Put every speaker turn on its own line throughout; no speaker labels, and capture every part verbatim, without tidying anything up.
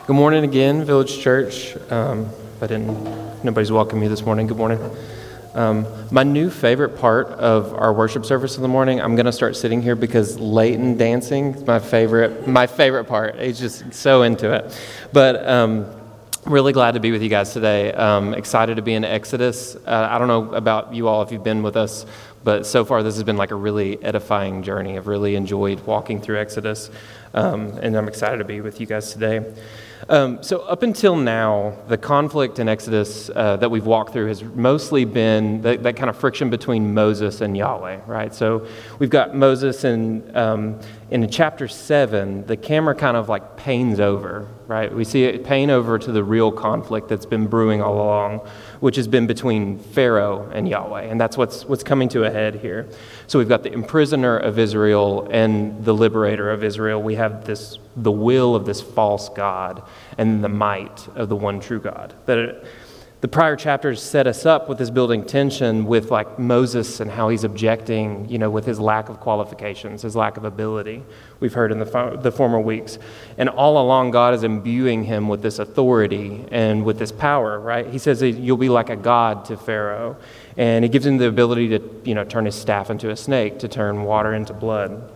Good morning again, Village Church. Um, if I didn't, nobody's welcomed me this morning. Good morning. Um, my new favorite part of our worship service in the morning, I'm going to start sitting here because Leighton dancing is my favorite, my favorite part. He's just so into it. But um, really glad to be with you guys today. Um, excited to be in Exodus. Uh, I don't know about you all if you've been with us, but so far this has been like a really edifying journey. I've really enjoyed walking through Exodus, um, and I'm excited to be with you guys today. Um, so up until now, the conflict in Exodus uh, that we've walked through has mostly been that, that kind of friction between Moses and Yahweh, right? So we've got Moses, and um, in chapter seven, the camera kind of like panes over, right? We see it pan over to the real conflict that's been brewing all along, which has been between Pharaoh and Yahweh, and that's what's what's coming to a head here. So we've got the imprisoner of Israel and the liberator of Israel. We have this the will of this false god and the might of the one true God. That it, the prior chapters set us up with this building tension with like Moses and how he's objecting, you know, with his lack of qualifications, his lack of ability. We've heard in the fo- the former weeks, and all along God is imbuing him with this authority and with this power. Right? He says that you'll be like a god to Pharaoh, and he gives him the ability to, you know, turn his staff into a snake, to turn water into blood.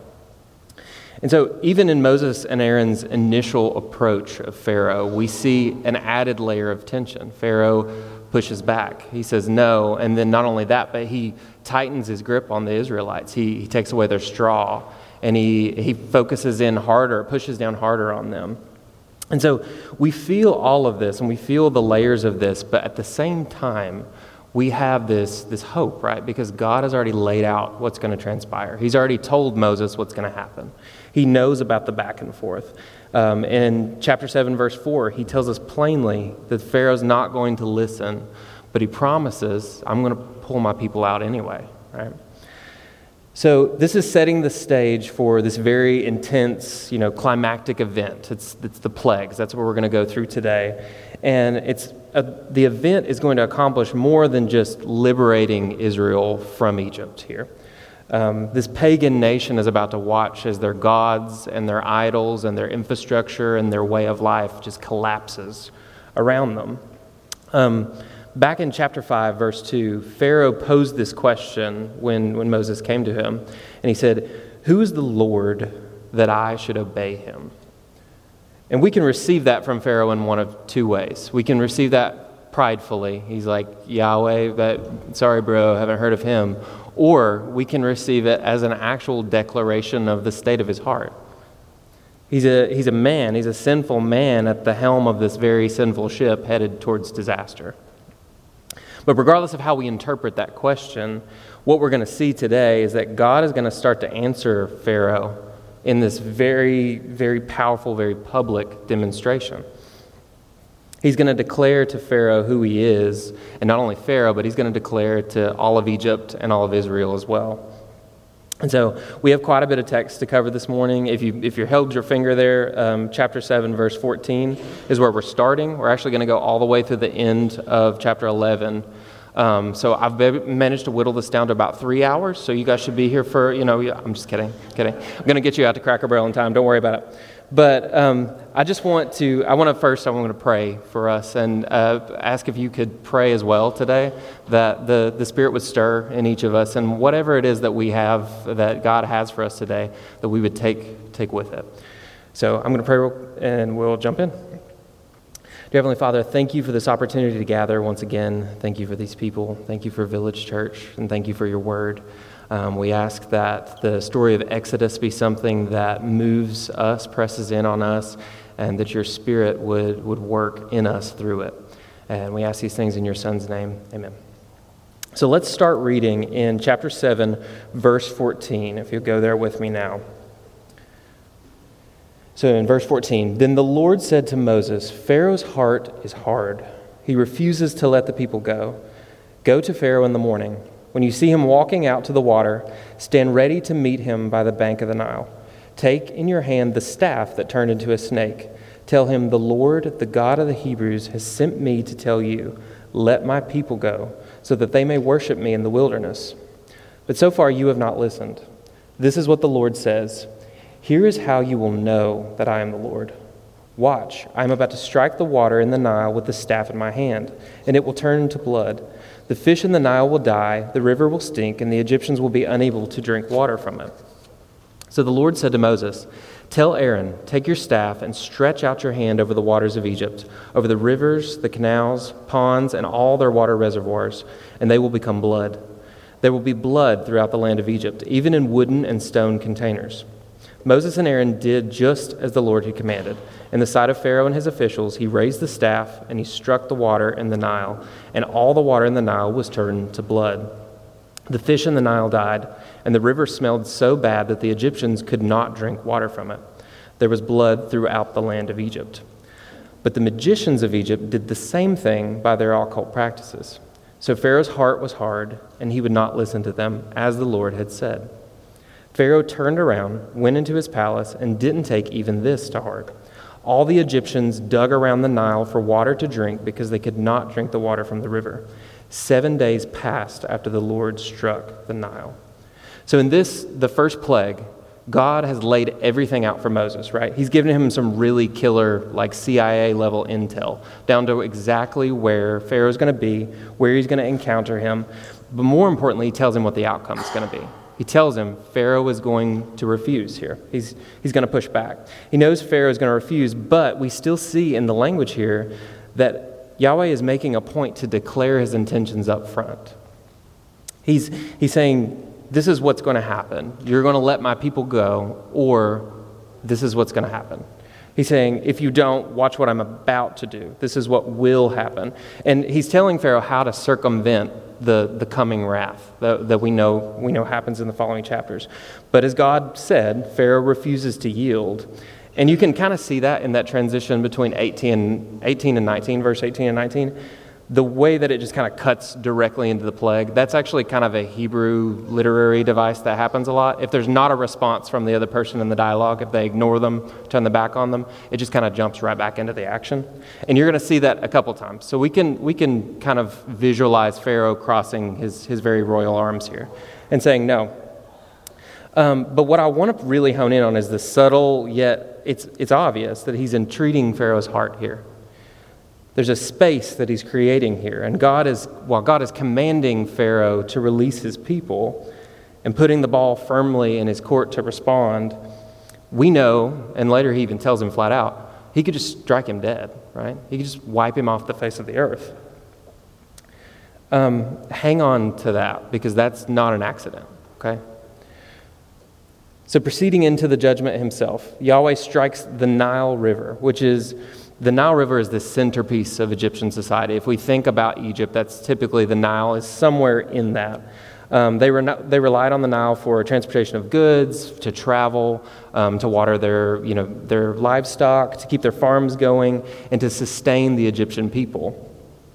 And so even in Moses and Aaron's initial approach of Pharaoh, we see an added layer of tension. Pharaoh pushes back. He says no, and then not only that, but he tightens his grip on the Israelites. He, he takes away their straw, and he, he focuses in harder, pushes down harder on them. And so we feel all of this, and we feel the layers of this, but at the same time, we have this, this hope, right? Because God has already laid out what's going to transpire. He's already told Moses what's going to happen. He knows about the back and forth. Um, in chapter seven, verse four, he tells us plainly that Pharaoh's not going to listen, but he promises, I'm going to pull my people out anyway, right? So this is setting the stage for this very intense, you know, climactic event. It's, it's the plagues. That's what we're going to go through today. And it's a, the event is going to accomplish more than just liberating Israel from Egypt here. Um, this pagan nation is about to watch as their gods and their idols and their infrastructure and their way of life just collapses around them. Um, back in chapter five, verse two, Pharaoh posed this question when, when Moses came to him, and he said, "Who is the Lord that I should obey him?" And we can receive that from Pharaoh in one of two ways. We can receive that pridefully. He's like, Yahweh, but sorry, bro, haven't heard of him. Or we can receive it as an actual declaration of the state of his heart. He's a, he's a man, he's a sinful man at the helm of this very sinful ship headed towards disaster. But regardless of how we interpret that question, what we're going to see today is that God is going to start to answer Pharaoh in this very, very powerful, very public demonstration. He's going to declare to Pharaoh who he is, and not only Pharaoh, but he's going to declare to all of Egypt and all of Israel as well. And so we have quite a bit of text to cover this morning. If you if you held your finger there, um, chapter seven, verse fourteen is where we're starting. We're actually going to go all the way through the end of chapter eleven. Um, so I've managed to whittle this down to about three hours. So you guys should be here for, you know, I'm just kidding, kidding. I'm going to get you out to Cracker Barrel in time. Don't worry about it. But um, I just want to, I want to first, I want to pray for us and uh, ask if you could pray as well today, that the, the Spirit would stir in each of us, and whatever it is that we have, that God has for us today, that we would take take with it. So I'm going to pray and we'll jump in. Dear Heavenly Father, thank you for this opportunity to gather once again. Thank you for these people. Thank you for Village Church, and thank you for your word. Um, we ask that the story of Exodus be something that moves us, presses in on us, and that your Spirit would, would work in us through it. And we ask these things in your Son's name. Amen. So let's start reading in chapter seven, verse fourteen, if you'll go there with me now. So in verse fourteen, "Then the Lord said to Moses, 'Pharaoh's heart is hard. He refuses to let the people go. Go to Pharaoh in the morning. When you see him walking out to the water, stand ready to meet him by the bank of the Nile. Take in your hand the staff that turned into a snake. Tell him, the Lord, the God of the Hebrews, has sent me to tell you, let my people go, so that they may worship me in the wilderness. But so far you have not listened. This is what the Lord says. Here is how you will know that I am the Lord. Watch, I am about to strike the water in the Nile with the staff in my hand, and it will turn into blood. The fish in the Nile will die, the river will stink, and the Egyptians will be unable to drink water from it. So the Lord said to Moses, tell Aaron, take your staff and stretch out your hand over the waters of Egypt, over the rivers, the canals, ponds, and all their water reservoirs, and they will become blood. There will be blood throughout the land of Egypt, even in wooden and stone containers. Moses and Aaron did just as the Lord had commanded. In the sight of Pharaoh and his officials, he raised the staff and he struck the water in the Nile, and all the water in the Nile was turned to blood. The fish in the Nile died, and the river smelled so bad that the Egyptians could not drink water from it. There was blood throughout the land of Egypt. But the magicians of Egypt did the same thing by their occult practices. So Pharaoh's heart was hard, and he would not listen to them, as the Lord had said. Pharaoh turned around, went into his palace, and didn't take even this to heart. All the Egyptians dug around the Nile for water to drink because they could not drink the water from the river. Seven days passed after the Lord struck the Nile. So in this, the first plague, God has laid everything out for Moses, right? He's given him some really killer, like C I A level intel, down to exactly where Pharaoh's going to be, where he's going to encounter him. But more importantly, he tells him what the outcome is going to be. He tells him Pharaoh is going to refuse here. He's, he's going to push back. He knows Pharaoh is going to refuse, but we still see in the language here that Yahweh is making a point to declare his intentions up front. He's, he's saying, this is what's going to happen. You're going to let my people go, or this is what's going to happen. He's saying, if you don't, watch what I'm about to do. This is what will happen. And he's telling Pharaoh how to circumvent the, the coming wrath that, that we know we know happens in the following chapters. But as God said, Pharaoh refuses to yield. And you can kind of see that in that transition between eighteen, eighteen and nineteen, verse eighteen and nineteen. The way that it just kind of cuts directly into the plague, that's actually kind of a Hebrew literary device that happens a lot. If there's not a response from the other person in the dialogue, if they ignore them, turn the back on them, it just kind of jumps right back into the action. And you're going to see that a couple times. So we can we can kind of visualize Pharaoh crossing his, his very royal arms here and saying no. Um, but what I want to really hone in on is the subtle, yet it's it's obvious that he's entreating Pharaoh's heart here. There's a space that he's creating here. And God is, while God is commanding Pharaoh to release his people and putting the ball firmly in his court to respond, we know, and later he even tells him flat out, he could just strike him dead, right? He could just wipe him off the face of the earth. Um, hang on to that, because that's not an accident, okay? So proceeding into the judgment himself, Yahweh strikes the Nile River, which is... The Nile River is the centerpiece of Egyptian society. If we think about Egypt, that's typically the Nile is somewhere in that. Um, they, re- they relied on the Nile for transportation of goods, to travel, um, to water their, you know, their livestock, to keep their farms going, and to sustain the Egyptian people.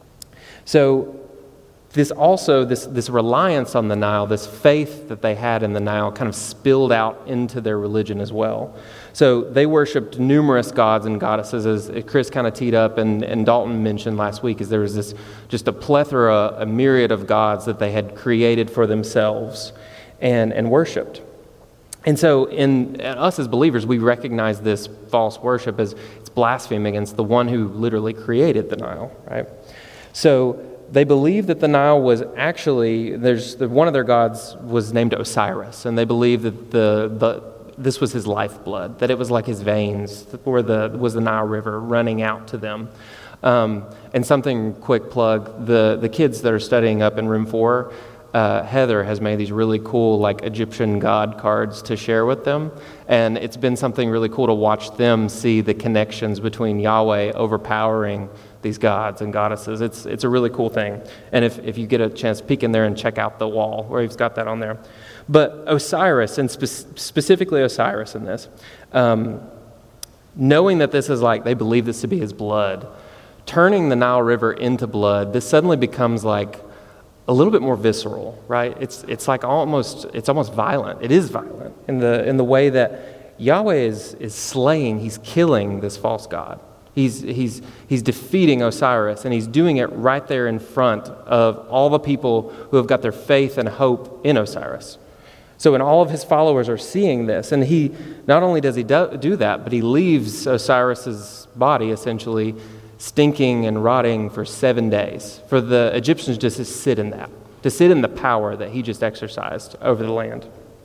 So this also, this, this reliance on the Nile, this faith that they had in the Nile kind of spilled out into their religion as well. So they worshipped numerous gods and goddesses, as Chris kind of teed up and, and Dalton mentioned last week, is there was this just a plethora, a myriad of gods that they had created for themselves and, and worshipped. And so in us as believers, we recognize this false worship as it's blasphemy against the one who literally created the Nile, right? So they believed that the Nile was actually, there's one of their gods was named Osiris, and they believed that the, the this was his lifeblood, that it was like his veins, or the was the Nile River running out to them. Um, and something, quick plug, the, the kids that are studying up in room four, uh, Heather has made these really cool like Egyptian god cards to share with them. And it's been something really cool to watch them see the connections between Yahweh overpowering these gods and goddesses. It's it's a really cool thing. And if, if you get a chance, peek in there and check out the wall where he's got that on there. But Osiris, and spe- specifically Osiris in this, um, knowing that this is like, they believe this to be his blood, turning the Nile River into blood, this suddenly becomes like a little bit more visceral, right? It's it's like almost, it's almost violent. It is violent in the in the way that Yahweh is is slaying, he's killing this false god. He's he's he's defeating Osiris, and he's doing it right there in front of all the people who have got their faith and hope in Osiris. So, and all of his followers are seeing this, and he, not only does he do, do that, but he leaves Osiris's body essentially stinking and rotting for seven days, for the Egyptians just to sit in that, to sit in the power that he just exercised over the land.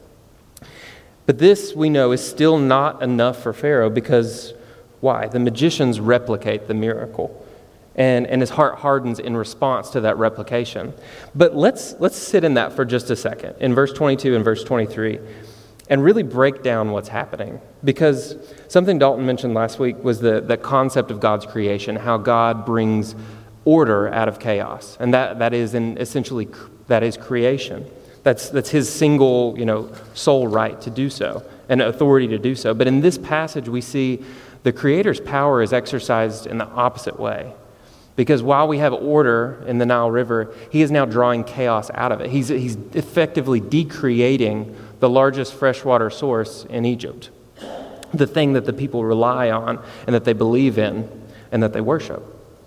But this, we know, is still not enough for Pharaoh because, why? The magicians replicate the miracle. And, and his heart hardens in response to that replication. But let's let's sit in that for just a second, in verse twenty-two and verse twenty-three, and really break down what's happening. Because something Dalton mentioned last week was the, the concept of God's creation, how God brings order out of chaos. And that, that is in essentially, that is creation. That's, that's his single, you know, sole right to do so, and authority to do so. But in this passage, we see the Creator's power is exercised in the opposite way. Because while we have order in the Nile River, he is now drawing chaos out of it. He's, he's effectively decreating the largest freshwater source in Egypt, the thing that the people rely on and that they believe in and that they worship.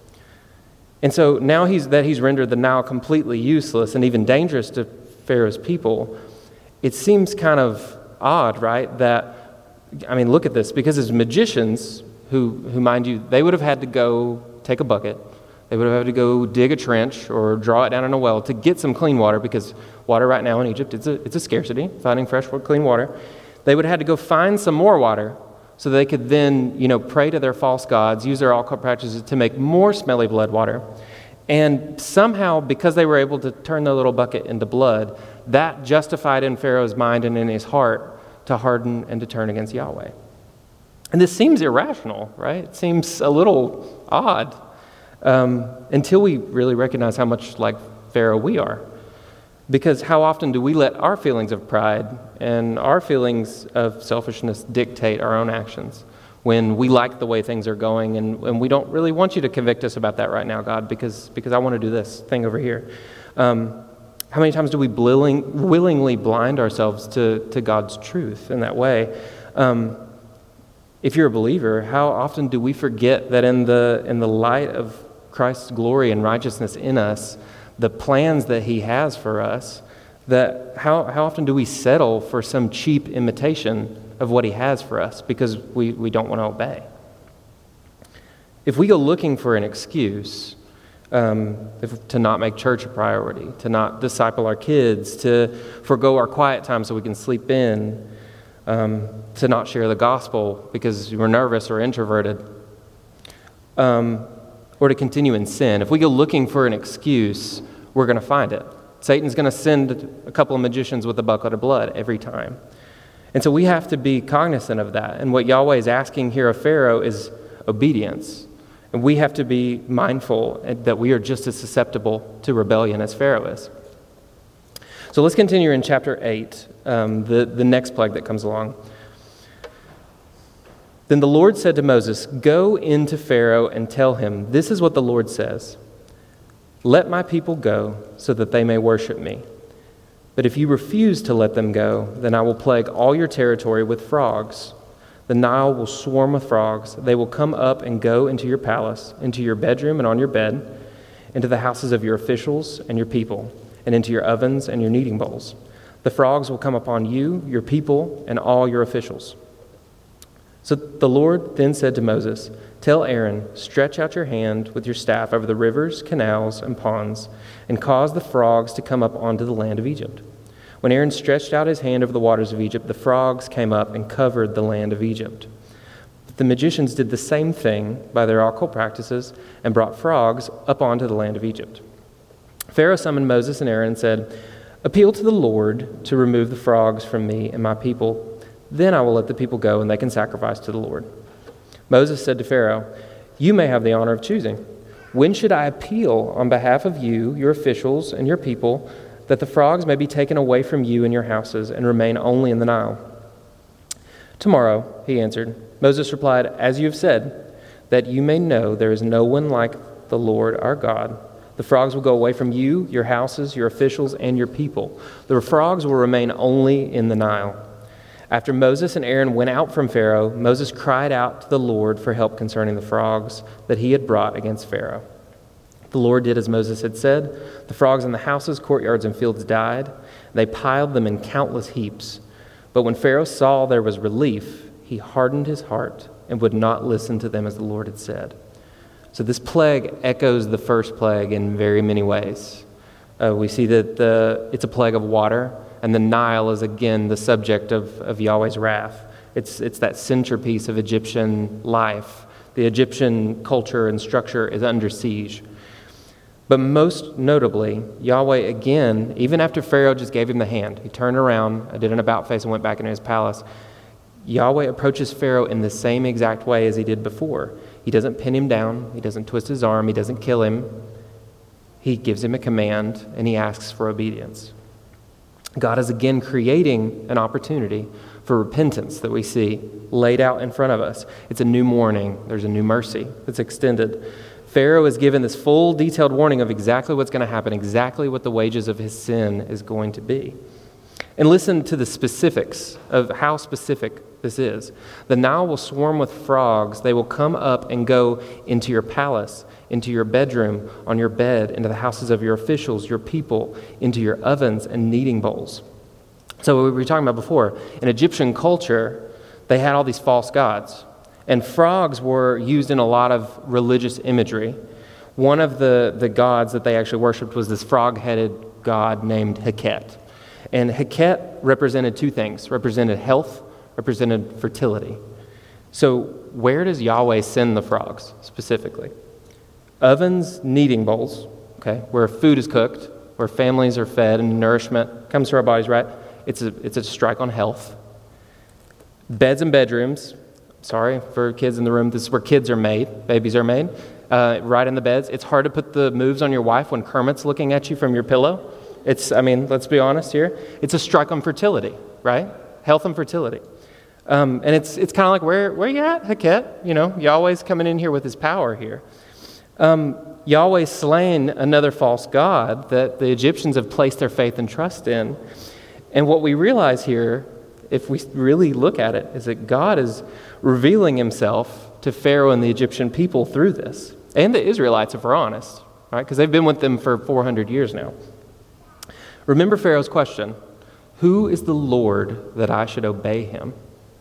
And so now he's, that he's rendered the Nile completely useless and even dangerous to Pharaoh's people, it seems kind of odd, right? That, I mean, look at this, because his magicians, who, who mind you, they would have had to go take a bucket. They would have had to go dig a trench or draw it down in a well to get some clean water, because water right now in Egypt, it's a, it's a scarcity, finding fresh, clean water. They would have had to go find some more water so they could then, you know, pray to their false gods, use their occult practices to make more smelly blood water. And somehow, because they were able to turn their little bucket into blood, that justified in Pharaoh's mind and in his heart to harden and to turn against Yahweh. And this seems irrational, right? It seems a little odd. Um, until we really recognize how much like Pharaoh we are. Because how often do we let our feelings of pride and our feelings of selfishness dictate our own actions when we like the way things are going, and, and we don't really want you to convict us about that right now, God, because, because I want to do this thing over here. Um, how many times do we willing, willingly blind ourselves to, to God's truth in that way? Um, if you're a believer, how often do we forget that in the in the light of Christ's glory and righteousness in us, the plans that he has for us, that how, how often do we settle for some cheap imitation of what he has for us because we, we don't want to obey? If we go looking for an excuse um, if, to not make church a priority, to not disciple our kids, to forego our quiet time so we can sleep in, um, to not share the gospel because we're nervous or introverted, um, or to continue in sin, if we go looking for an excuse, we're going to find it. Satan's going to send a couple of magicians with a bucket of blood every time. And so we have to be cognizant of that. And what Yahweh is asking here of Pharaoh is obedience. And we have to be mindful that we are just as susceptible to rebellion as Pharaoh is. So let's continue in chapter eight, um, the, the next plague that comes along. Then the Lord said to Moses, "Go into Pharaoh and tell him, this is what the Lord says. Let my people go so that they may worship me. But if you refuse to let them go, then I will plague all your territory with frogs. The Nile will swarm with frogs. They will come up and go into your palace, into your bedroom and on your bed, into the houses of your officials and your people, and into your ovens and your kneading bowls. The frogs will come upon you, your people, and all your officials." So the Lord then said to Moses, "Tell Aaron, stretch out your hand with your staff over the rivers, canals, and ponds, and cause the frogs to come up onto the land of Egypt." When Aaron stretched out his hand over the waters of Egypt, the frogs came up and covered the land of Egypt. But the magicians did the same thing by their occult practices and brought frogs up onto the land of Egypt. Pharaoh summoned Moses and Aaron and said, "Appeal to the Lord to remove the frogs from me and my people. Then I will let the people go, and they can sacrifice to the Lord." Moses said to Pharaoh, "You may have the honor of choosing. When should I appeal on behalf of you, your officials, and your people, that the frogs may be taken away from you and your houses and remain only in the Nile?" "Tomorrow," he answered. Moses replied, "As you have said, that you may know there is no one like the Lord our God. The frogs will go away from you, your houses, your officials, and your people. The frogs will remain only in the Nile." After Moses and Aaron went out from Pharaoh, Moses cried out to the Lord for help concerning the frogs that he had brought against Pharaoh. The Lord did as Moses had said. The frogs in the houses, courtyards, and fields died. They piled them in countless heaps. But when Pharaoh saw there was relief, he hardened his heart and would not listen to them as the Lord had said. So this plague echoes the first plague in very many ways. Uh, we see that the, it's a plague of water, and the Nile is again the subject of, of Yahweh's wrath. It's, it's that centerpiece of Egyptian life. The Egyptian culture and structure is under siege. But most notably, Yahweh again, even after Pharaoh just gave him the hand, he turned around, did an about face, and went back into his palace. Yahweh approaches Pharaoh in the same exact way as he did before. He doesn't pin him down. He doesn't twist his arm. He doesn't kill him. He gives him a command, and he asks for obedience. God is again creating an opportunity for repentance that we see laid out in front of us. It's a new morning. There's a new mercy that's extended. Pharaoh is given this full, detailed warning of exactly what's going to happen, exactly what the wages of his sin is going to be. And listen to the specifics of how specific this is. The Nile will swarm with frogs. They will come up and go into your palace, into your bedroom, on your bed, into the houses of your officials, your people, into your ovens and kneading bowls. So what we were talking about before, in Egyptian culture, they had all these false gods. And frogs were used in a lot of religious imagery. One of the, the gods that they actually worshipped was this frog-headed god named Heket. And Heket represented two things, represented health, represented fertility. So where does Yahweh send the frogs specifically? Ovens, kneading bowls, okay, where food is cooked, where families are fed and nourishment comes to our bodies, right? It's a, it's a strike on health. Beds and bedrooms. Sorry for kids in the room. This is where kids are made, babies are made, uh, right in the beds. It's hard to put the moves on your wife when Kermit's looking at you from your pillow. It's, I mean, let's be honest here. It's a strike on fertility, right? Health and fertility. Um, and it's it's kind of like, where where you at, Heket? You know, Yahweh's coming in here with his power here. Um, Yahweh's slain another false god that the Egyptians have placed their faith and trust in. And what we realize here, if we really look at it, is that God is revealing himself to Pharaoh and the Egyptian people through this, and the Israelites, if we're honest, right? Because they've been with them for four hundred years now. Remember Pharaoh's question, who is the Lord that I should obey him?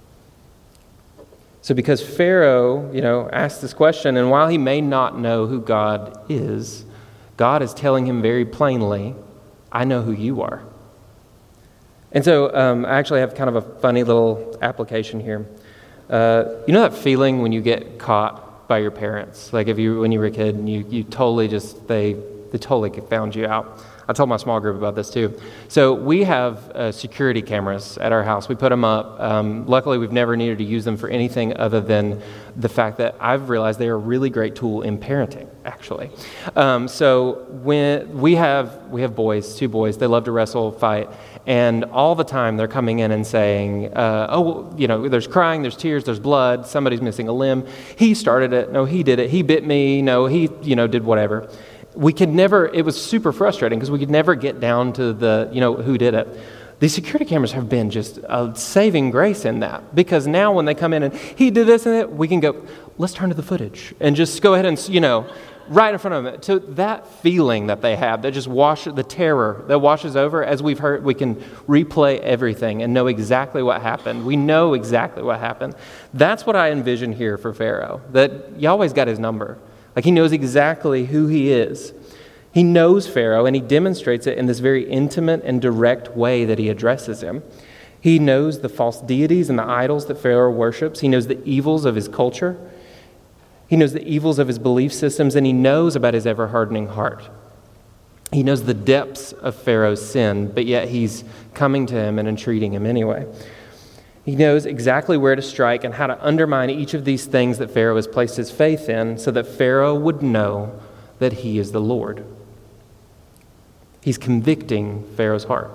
So because Pharaoh, you know, asked this question, and while he may not know who God is, God is telling him very plainly, I know who you are. And so um, I actually have kind of a funny little application here. Uh, you know that feeling when you get caught by your parents? Like if you, when you were a kid and you, you totally just, they, they totally found you out. I told my small group about this too. So we have uh, security cameras at our house. We put them up. Um, luckily, we've never needed to use them for anything other than the fact that I've realized they are a really great tool in parenting, actually. Um, so when we have we have boys, two boys. They love to wrestle, fight, and all the time they're coming in and saying, uh, "Oh, well, you know, there's crying, there's tears, there's blood. Somebody's missing a limb. He started it. No, he did it. He bit me. No, he, you know, did whatever." We could never, it was super frustrating because we could never get down to the, you know, who did it. These security cameras have been just a saving grace in that, because now when they come in and he did this and that, we can go, let's turn to the footage and just go ahead and, you know, right in front of them. So that feeling that they have, that just wash the terror that washes over, as we've heard, we can replay everything and know exactly what happened. We know exactly what happened. That's what I envision here for Pharaoh, that Yahweh's got his number. Like he knows exactly who he is. He knows Pharaoh, and he demonstrates it in this very intimate and direct way that he addresses him. He knows the false deities and the idols that Pharaoh worships. He knows the evils of his culture. He knows the evils of his belief systems, and he knows about his ever-hardening heart. He knows the depths of Pharaoh's sin, but yet he's coming to him and entreating him anyway. He knows exactly where to strike and how to undermine each of these things that Pharaoh has placed his faith in, so that Pharaoh would know that he is the Lord. He's convicting Pharaoh's heart.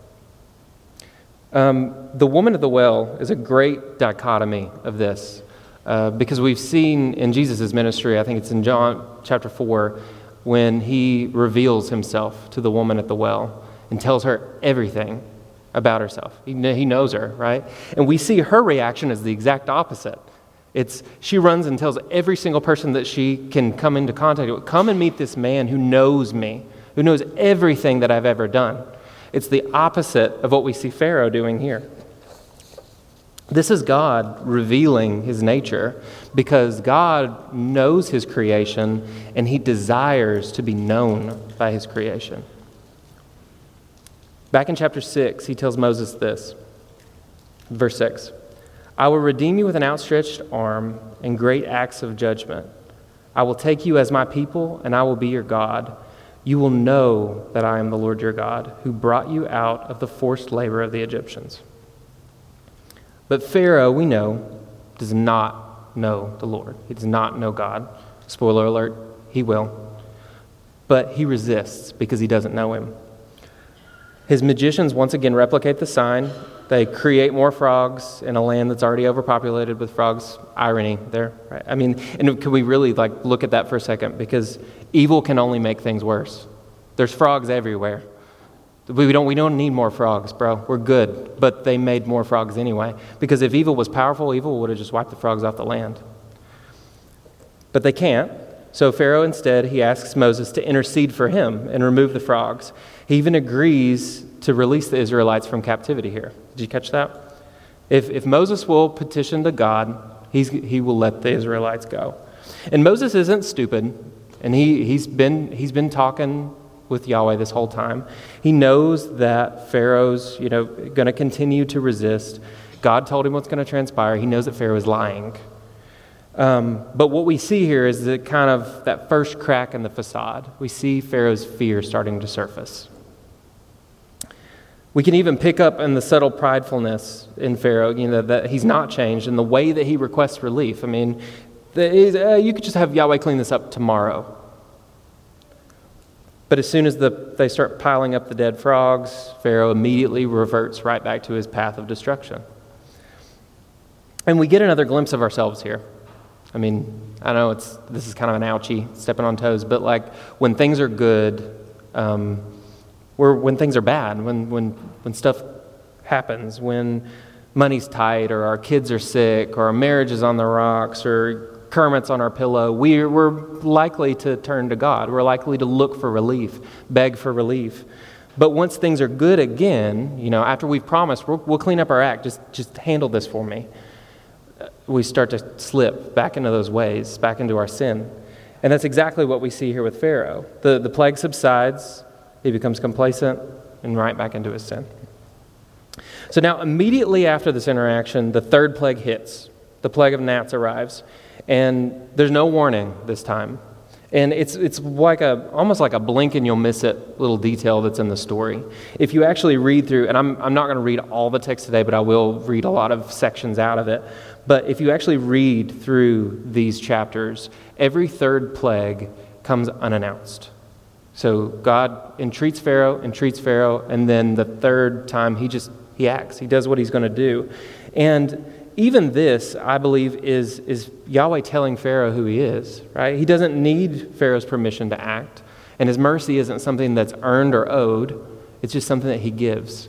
Um, the woman at the well is a great dichotomy of this, uh, because we've seen in Jesus' ministry, I think it's in John chapter four, when he reveals himself to the woman at the well and tells her everything about herself. He, he knows her, right? And we see her reaction as the exact opposite. It's she runs and tells every single person that she can come into contact with, come and meet this man who knows me, who knows everything that I've ever done. It's the opposite of what we see Pharaoh doing here. This is God revealing his nature because God knows his creation and he desires to be known by his creation. Back in chapter six, he tells Moses this, verse six, I will redeem you with an outstretched arm and great acts of judgment. I will take you as my people and I will be your God. You will know that I am the Lord your God who brought you out of the forced labor of the Egyptians. But Pharaoh, we know, does not know the Lord. He does not know God. Spoiler alert, he will. But he resists because he doesn't know him. His magicians once again replicate the sign. They create more frogs in a land that's already overpopulated with frogs. Irony there, right? I mean, and can we really like look at that for a second? Because evil can only make things worse. There's frogs everywhere. We don't we don't need more frogs, bro. We're good. But they made more frogs anyway. Because if evil was powerful, evil would have just wiped the frogs off the land. But they can't. So Pharaoh instead, he asks Moses to intercede for him and remove the frogs. He even agrees to release the Israelites from captivity here. Did you catch that? If if Moses will petition to God, he's, he will let the Israelites go. And Moses isn't stupid. And he, he's been he's been talking with Yahweh this whole time. He knows that Pharaoh's, you know, going to continue to resist. God told him what's going to transpire. He knows that Pharaoh is lying. Um, but what we see here is the kind of that first crack in the facade. We see Pharaoh's fear starting to surface. We can even pick up in the subtle pridefulness in Pharaoh, you know, that he's not changed in the way that he requests relief. I mean, the, uh, you could just have Yahweh clean this up tomorrow. But as soon as the, they start piling up the dead frogs, Pharaoh immediately reverts right back to his path of destruction. And we get another glimpse of ourselves here. I mean, I know it's this is kind of an ouchie, stepping on toes, but like when things are good, um, or when things are bad, when when when stuff happens, when money's tight, or our kids are sick, or our marriage is on the rocks, or Kermit's on our pillow, we're, we're likely to turn to God. We're likely to look for relief, beg for relief. But once things are good again, you know, after we've promised, we'll, we'll clean up our act, just, just handle this for me, we start to slip back into those ways, back into our sin. And that's exactly what we see here with Pharaoh. The, the plague subsides, he becomes complacent, and right back into his sin. So now, immediately after this interaction, the third plague hits. The plague of gnats arrives. And there's no warning this time. And it's it's like a almost like a blink and you'll miss it little detail that's in the story. If you actually read through, and I'm I'm not going to read all the text today, but I will read a lot of sections out of it. But if you actually read through these chapters, every third plague comes unannounced. So God entreats Pharaoh, entreats Pharaoh, and then the third time he just he acts. He does what he's going to do. And even this, I believe, is, is Yahweh telling Pharaoh who he is, right? He doesn't need Pharaoh's permission to act. And his mercy isn't something that's earned or owed. It's just something that he gives.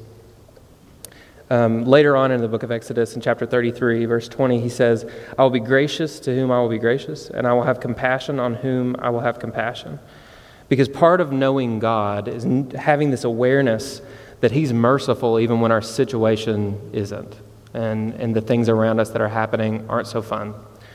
Um, later on in the book of Exodus, in chapter thirty-three, verse twenty, he says, I will be gracious to whom I will be gracious, and I will have compassion on whom I will have compassion. Because part of knowing God is having this awareness that he's merciful even when our situation isn't. And, and the things around us that are happening aren't so fun.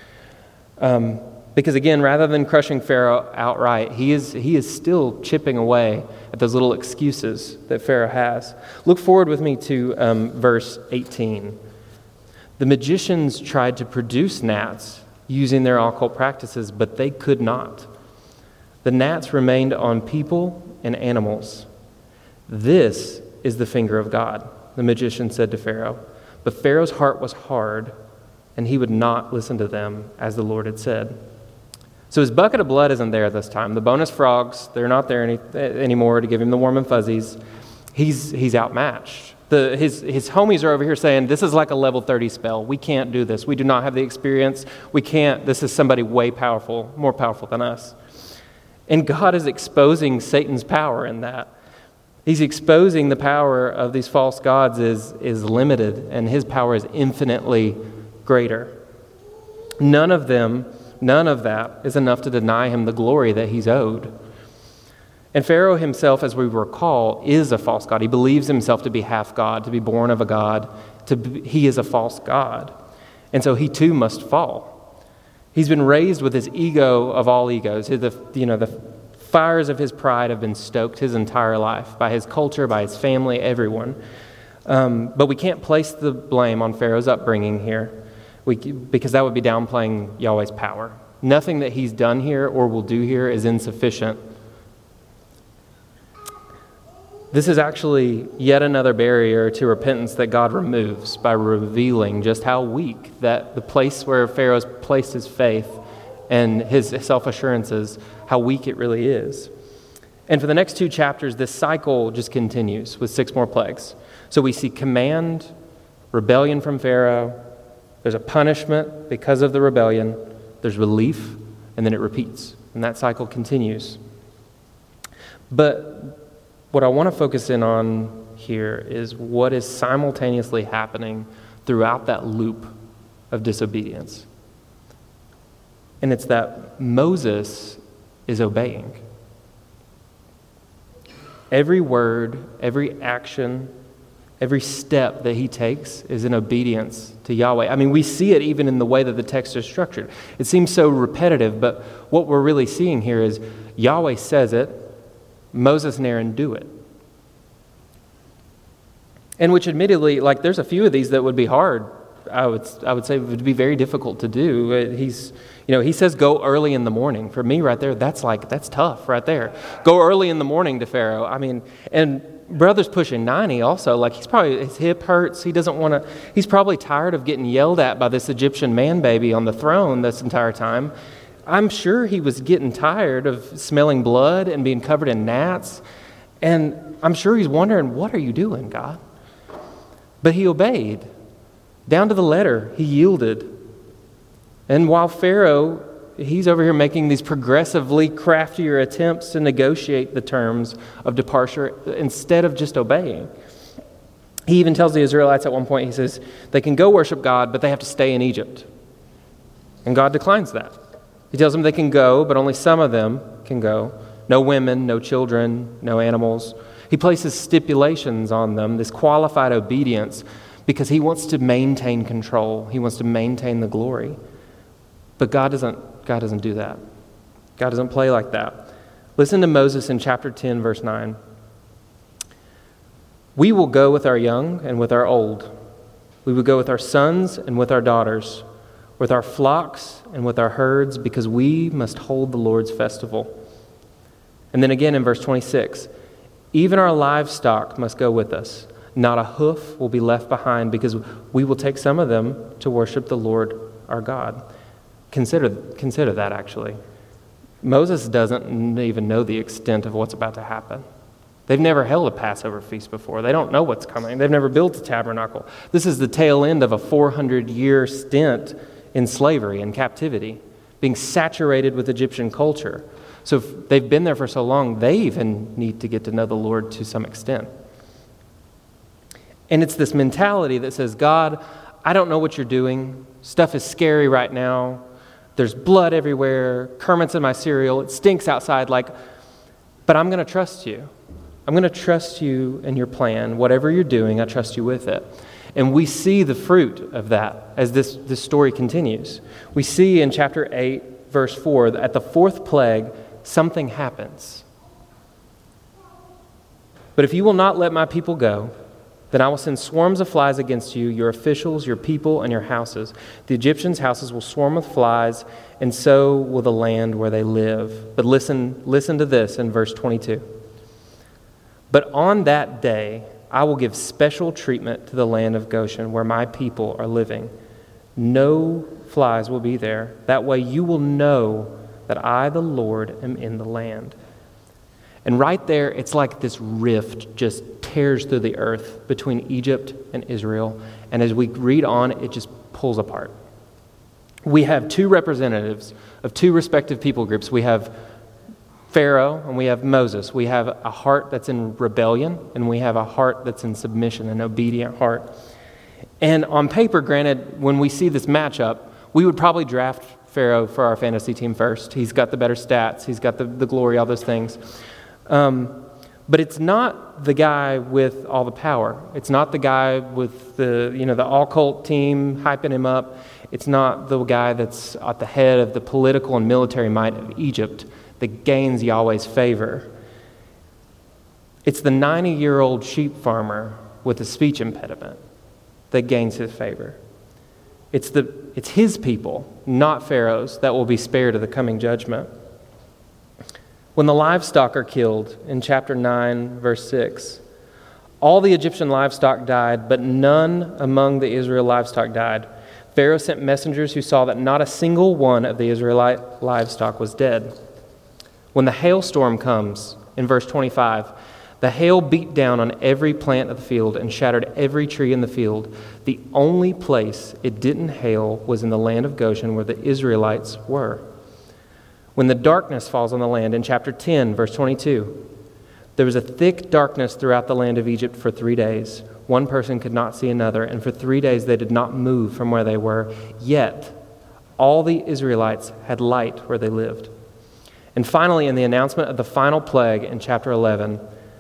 Um, because again, rather than crushing Pharaoh outright, he is he is still chipping away at those little excuses that Pharaoh has. Look forward with me to um, verse eighteen. The magicians tried to produce gnats using their occult practices, but they could not. The gnats remained on people and animals. This is the finger of God, the magician said to Pharaoh. But Pharaoh's heart was hard, and he would not listen to them, as the Lord had said. So his bucket of blood isn't there this time. The bonus frogs, they're not there any, anymore to give him the warm and fuzzies. He's he's outmatched. The, his, his homies are over here saying, this is like a level thirty spell. We can't do this. We do not have the experience. We can't. This is somebody way powerful, more powerful than us. And God is exposing Satan's power in that. He's exposing the power of these false gods is, is limited, and his power is infinitely greater. None of them, none of that is enough to deny him the glory that he's owed. And Pharaoh himself, as we recall, is a false god. He believes himself to be half God, to be born of a god. To be, he is a false god. And so he too must fall. He's been raised with his ego of all egos. The, you know, the fires of his pride have been stoked his entire life by his culture, by his family, everyone. Um, but we can't place the blame on Pharaoh's upbringing here we, because that would be downplaying Yahweh's power. Nothing that he's done here or will do here is insufficient. This is actually yet another barrier to repentance that God removes by revealing just how weak that the place where Pharaoh's placed his faith and his self-assurances, how weak it really is. And for the next two chapters, this cycle just continues with six more plagues. So we see command, rebellion from Pharaoh, there's a punishment because of the rebellion, there's relief, and then it repeats. And that cycle continues. But what I want to focus in on here is what is simultaneously happening throughout that loop of disobedience. And it's that Moses is obeying. Every word, every action, every step that he takes is in obedience to Yahweh. I mean, we see it even in the way that the text is structured. It seems so repetitive, but what we're really seeing here is Yahweh says it, Moses and Aaron do it. And which admittedly, like there's a few of these that would be hard. I would I would say it would be very difficult to do. He's, you know, he says go early in the morning. For me right there, that's like, that's tough right there. Go early in the morning to Pharaoh. I mean, and brother's pushing ninety also. Like he's probably, his hip hurts. He doesn't want to, he's probably tired of getting yelled at by this Egyptian man baby on the throne this entire time. I'm sure he was getting tired of smelling blood and being covered in gnats. And I'm sure he's wondering, what are you doing, God? But he obeyed. Down to the letter, he yielded. And while Pharaoh, he's over here making these progressively craftier attempts to negotiate the terms of departure instead of just obeying. He even tells the Israelites at one point, he says, they can go worship God, but they have to stay in Egypt. And God declines that. He tells them they can go, but only some of them can go. No women, no children, no animals. He places stipulations on them, this qualified obedience, because he wants to maintain control. He wants to maintain the glory. But God doesn't, God doesn't do that. God doesn't play like that. Listen to Moses in chapter ten, verse nine. We will go with our young and with our old. We will go with our sons and with our daughters, with our flocks and with our herds, because we must hold the Lord's festival. And then again in verse twenty-six, even our livestock must go with us. Not a hoof will be left behind, because we will take some of them to worship the Lord our God. Consider, consider that actually. Moses doesn't even know the extent of what's about to happen. They've never held a Passover feast before. They don't know what's coming. They've never built a tabernacle. This is the tail end of a four hundred year stint in slavery and captivity, being saturated with Egyptian culture. So if they've been there for so long, they even need to get to know the Lord to some extent. And it's this mentality that says, God, I don't know what you're doing. Stuff is scary right now. There's blood everywhere. Kermit's in my cereal. It stinks outside. Like, but I'm going to trust you. I'm going to trust you and your plan. Whatever you're doing, I trust you with it. And we see the fruit of that as this, this story continues. We see in chapter eight, verse four, that at the fourth plague, something happens. But if you will not let my people go, then I will send swarms of flies against you, your officials, your people, and your houses. The Egyptians' houses will swarm with flies, and so will the land where they live. But listen, listen to this in verse twenty-two. But on that day, I will give special treatment to the land of Goshen, where my people are living. No flies will be there. That way you will know that I, the Lord, am in the land. And right there, it's like this rift just tears through the earth between Egypt and Israel. And as we read on, it just pulls apart. We have two representatives of two respective people groups. We have Pharaoh and we have Moses. We have a heart that's in rebellion, and we have a heart that's in submission, an obedient heart. And on paper, granted, when we see this matchup, we would probably draft Pharaoh for our fantasy team first. He's got the better stats. He's got the, the glory, all those things. Um, but it's not the guy with all the power. It's not the guy with the, you know, the all-cult team hyping him up. It's not the guy that's at the head of the political and military might of Egypt that gains Yahweh's favor. It's the ninety-year-old sheep farmer with a speech impediment that gains his favor. It's the it's his people, not Pharaoh's, that will be spared of the coming judgment. When the livestock are killed, in chapter nine, verse six, all the Egyptian livestock died, but none among the Israel livestock died. Pharaoh sent messengers who saw that not a single one of the Israelite livestock was dead. When the hailstorm comes, in verse twenty-five, the hail beat down on every plant of the field and shattered every tree in the field. The only place it didn't hail was in the land of Goshen, where the Israelites were. When the darkness falls on the land, in chapter ten, verse twenty-two, there was a thick darkness throughout the land of Egypt for three days. One person could not see another, and for three days they did not move from where they were. Yet all the Israelites had light where they lived. And finally, in the announcement of the final plague in chapter eleven,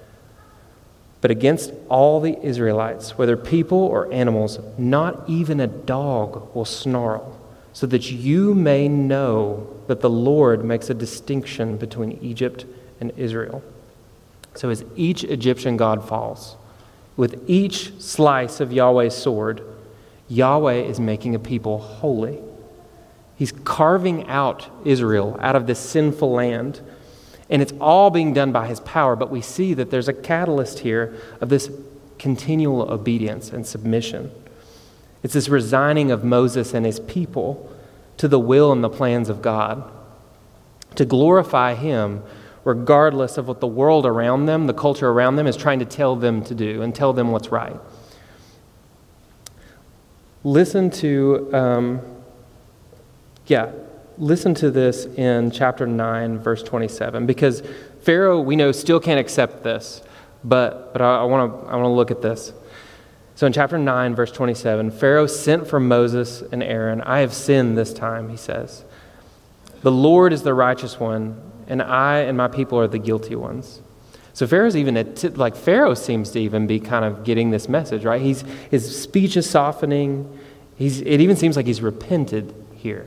but against all the Israelites, whether people or animals, not even a dog will snarl, so that you may know that the Lord makes a distinction between Egypt and Israel. So as each Egyptian god falls, with each slice of Yahweh's sword, Yahweh is making a people holy. He's carving out Israel out of this sinful land. And it's all being done by his power, but we see that there's a catalyst here of this continual obedience and submission. It's this resigning of Moses and his people to the will and the plans of God, to glorify him regardless of what the world around them, the culture around them, is trying to tell them to do and tell them what's right. Listen to, um, yeah, Listen to this in chapter nine, verse twenty-seven, because Pharaoh, we know, still can't accept this, but but I want to I want to look at this. So in chapter nine, verse twenty-seven, Pharaoh sent for Moses and Aaron. I have sinned this time, he says. The Lord is the righteous one, and I and my people are the guilty ones. So Pharaoh's even, like Pharaoh seems to even be kind of getting this message, right? He's his speech is softening. He's it even seems like he's repented here.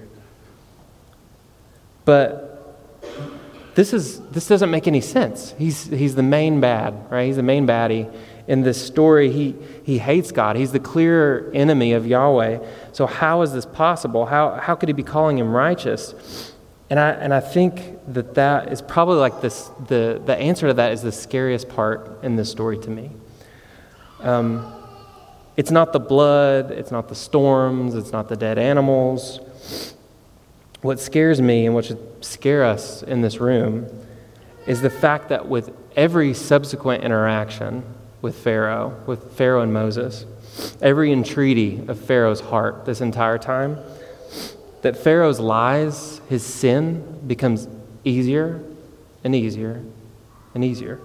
But this is this doesn't make any sense. He's he's the main bad, right? He's the main baddie in this story. He he hates God. He's the clear enemy of Yahweh. So how is this possible? How how could he be calling him righteous? And I and I think that that is probably like this. The the answer to that is the scariest part in this story to me. Um, it's not the blood. It's not the storms. It's not the dead animals. What scares me and what should scare us in this room is the fact that with every subsequent interaction with Pharaoh, with Pharaoh and Moses, every entreaty of Pharaoh's heart this entire time, that Pharaoh's lies, his sin, becomes easier and easier and easier.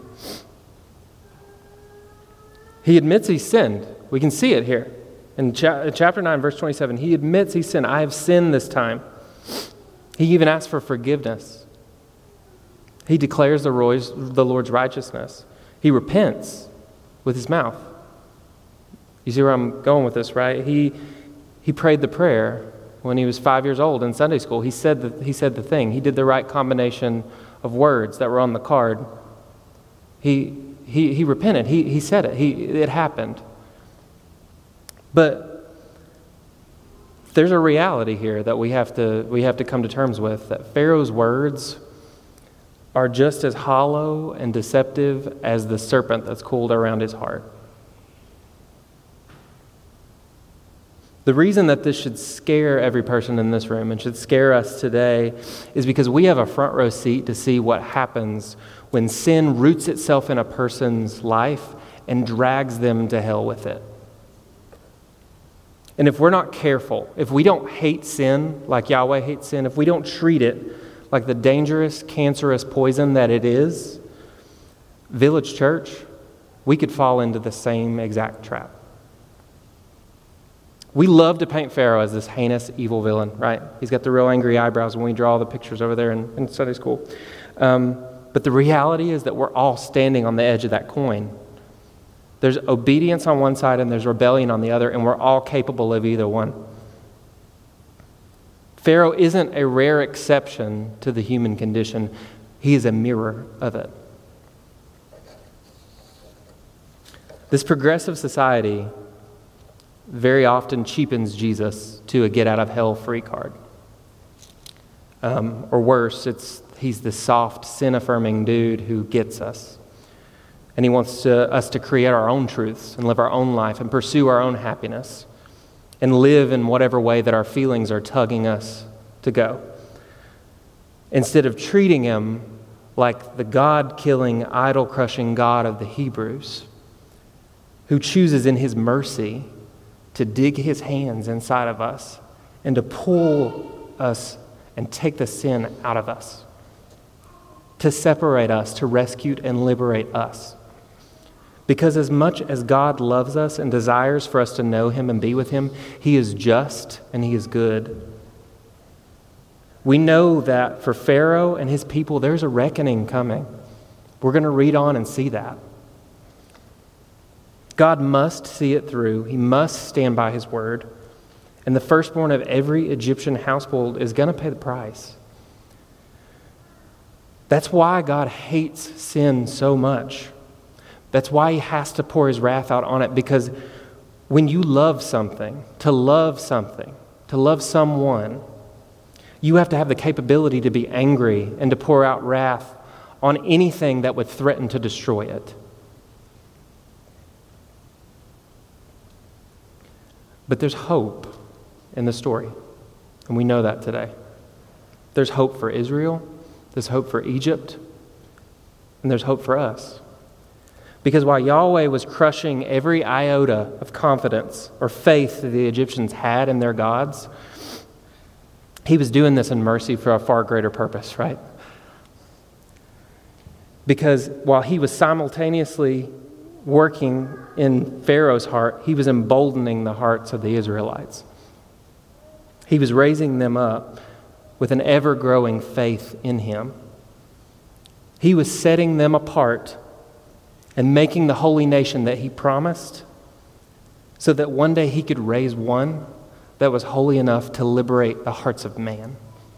He admits he sinned. We can see it here. In chapter nine, verse twenty-seven, he admits he sinned. I have sinned this time. He even asks for forgiveness. He declares the Lord's righteousness. He repents with his mouth. You see where I'm going with this, right? He he prayed the prayer when he was five years old in Sunday school. He said the, he said the thing. He did the right combination of words that were on the card. He he he repented. He he said it. He it happened. But there's a reality here that we have to we have to come to terms with, that Pharaoh's words are just as hollow and deceptive as the serpent that's coiled around his heart. The reason that this should scare every person in this room and should scare us today is because we have a front row seat to see what happens when sin roots itself in a person's life and drags them to hell with it. And if we're not careful, if we don't hate sin like Yahweh hates sin, if we don't treat it like the dangerous, cancerous poison that it is, Village Church, we could fall into the same exact trap. We love to paint Pharaoh as this heinous, evil villain, right? He's got the real angry eyebrows when we draw the pictures over there in, in Sunday school. Um, but the reality is that we're all standing on the edge of that coin. There's obedience on one side and there's rebellion on the other, and we're all capable of either one. Pharaoh isn't a rare exception to the human condition. He is a mirror of it. This progressive society very often cheapens Jesus to a get-out-of-hell-free card. Um, or worse, it's he's the soft, sin-affirming dude who gets us. And he wants to, us to create our own truths and live our own life and pursue our own happiness and live in whatever way that our feelings are tugging us to go. Instead of treating him like the God-killing, idol-crushing God of the Hebrews, who chooses in his mercy to dig his hands inside of us and to pull us and take the sin out of us, to separate us, to rescue and liberate us. Because as much as God loves us and desires for us to know him and be with him, he is just and he is good. We know that for Pharaoh and his people, there's a reckoning coming. We're going to read on and see that. God must see it through. He must stand by his word. And the firstborn of every Egyptian household is going to pay the price. That's why God hates sin so much. That's why he has to pour his wrath out on it, because when you love something, to love something, to love someone, you have to have the capability to be angry and to pour out wrath on anything that would threaten to destroy it. But there's hope in the story, and we know that today. There's hope for Israel, there's hope for Egypt, and there's hope for us. Because while Yahweh was crushing every iota of confidence or faith that the Egyptians had in their gods, he was doing this in mercy for a far greater purpose, right? Because while he was simultaneously working in Pharaoh's heart, he was emboldening the hearts of the Israelites. He was raising them up with an ever-growing faith in him. He was setting them apart and making the holy nation that he promised, so that one day he could raise one that was holy enough to liberate the hearts of man.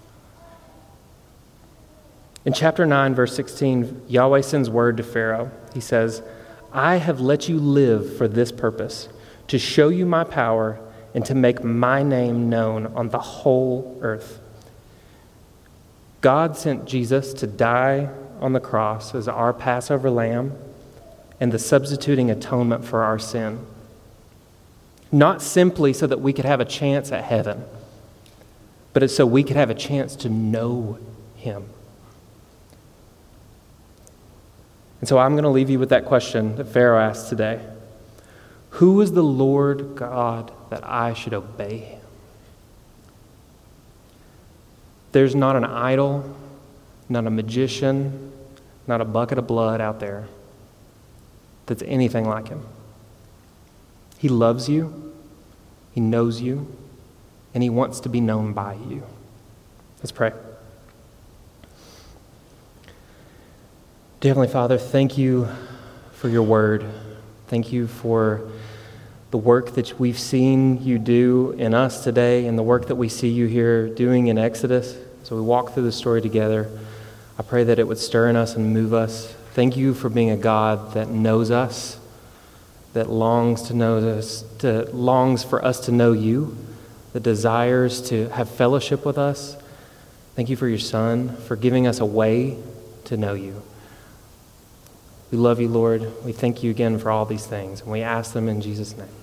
In chapter nine, verse sixteen, Yahweh sends word to Pharaoh. He says, I have let you live for this purpose, to show you my power and to make my name known on the whole earth. God sent Jesus to die on the cross as our Passover lamb and the substituting atonement for our sin. Not simply so that we could have a chance at heaven, but it's so we could have a chance to know him. And so I'm going to leave you with that question that Pharaoh asked today. Who is the Lord God that I should obey him? There's not an idol, not a magician, not a bucket of blood out there that's anything like him. He loves you, he knows you, and he wants to be known by you. Let's pray. Dear Heavenly Father, thank you for your word. Thank you for the work that we've seen you do in us today and the work that we see you here doing in Exodus. So we walk through the story together. I pray that it would stir in us and move us. Thank you for being a God that knows us, that longs to know us, to, longs for us to know you, that desires to have fellowship with us. Thank you for your Son, for giving us a way to know you. We love you, Lord. We thank you again for all these things, and we ask them in Jesus' name.